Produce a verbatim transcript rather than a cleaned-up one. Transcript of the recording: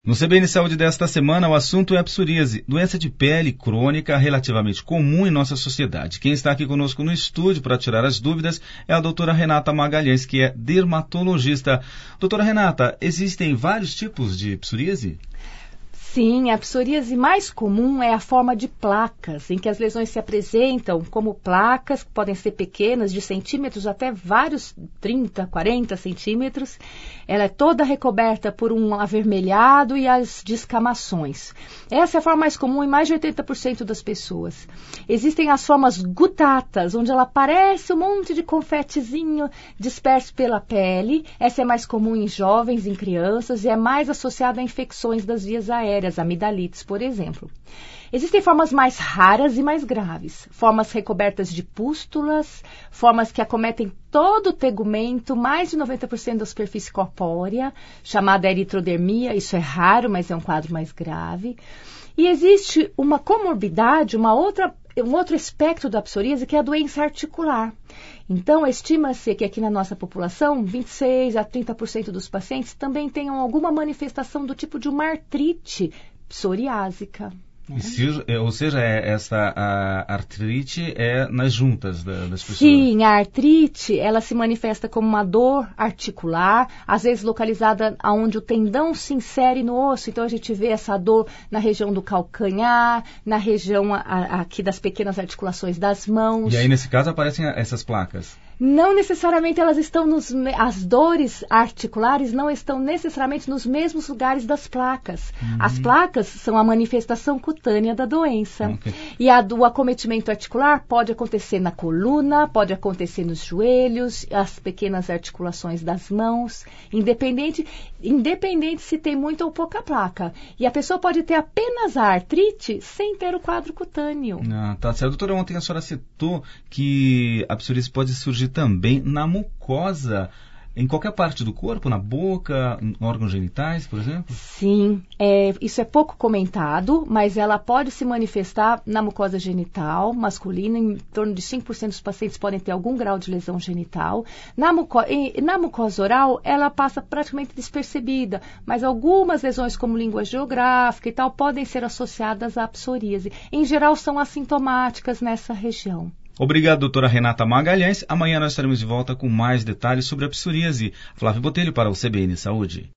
No C B N Saúde desta semana, o assunto é a psoríase, doença de pele crônica relativamente comum em nossa sociedade. Quem está aqui conosco no estúdio para tirar as dúvidas é a doutora Renata Magalhães, que é dermatologista. Doutora Renata, existem vários tipos de psoríase? Sim, a psoríase mais comum é a forma de placas, em que as lesões se apresentam como placas, que podem ser pequenas, de centímetros até vários, trinta, quarenta centímetros. Ela é toda recoberta por um avermelhado e as descamações. Essa é a forma mais comum em mais de oitenta por cento das pessoas. Existem as formas gutatas, onde ela parece um monte de confetezinho disperso pela pele. Essa é mais comum em jovens, em crianças, e é mais associada a infecções das vias aéreas, amidalites, por exemplo. Existem formas mais raras e mais graves, formas recobertas de pústulas, formas que acometem todo o tegumento, mais de noventa por cento da superfície corpórea, chamada eritrodermia. Isso é raro, mas é um quadro mais grave. E existe uma comorbidade, uma outra, um outro aspecto da psoríase, que é a doença articular. Então, estima-se que aqui na nossa população, vinte e seis a trinta por cento dos pacientes também tenham alguma manifestação do tipo de uma artrite psoriásica. Se, ou seja, é, essa a artrite é nas juntas da, das pessoas? Sim, a artrite, ela se manifesta como uma dor articular, às vezes localizada onde o tendão se insere no osso. Então, a gente vê essa dor na região do calcanhar, na região a, a, aqui das pequenas articulações das mãos. E aí, nesse caso, aparecem essas placas? Não necessariamente elas estão nos... As dores articulares não estão necessariamente nos mesmos lugares das placas. Uhum. As placas são a manifestação cutânea da doença. Okay. E a do acometimento articular pode acontecer na coluna, pode acontecer nos joelhos, as pequenas articulações das mãos, independente, independente se tem muita ou pouca placa. E a pessoa pode ter apenas a artrite sem ter o quadro cutâneo. Ah, tá certo. Doutora, ontem a senhora citou que a psoríase pode surgir também na mucosa, em qualquer parte do corpo, na boca, em órgãos genitais, por exemplo? Sim, é, isso é pouco comentado, mas ela pode se manifestar na mucosa genital masculina. Em torno de cinco por cento dos pacientes podem ter algum grau de lesão genital. Na, muco, na mucosa oral, ela passa praticamente despercebida, mas algumas lesões como língua geográfica e tal podem ser associadas à psoríase. Em geral, são assintomáticas nessa região. Obrigado, doutora Renata Magalhães. Amanhã nós estaremos de volta com mais detalhes sobre a psoríase. Flávio Botelho para o C B N Saúde.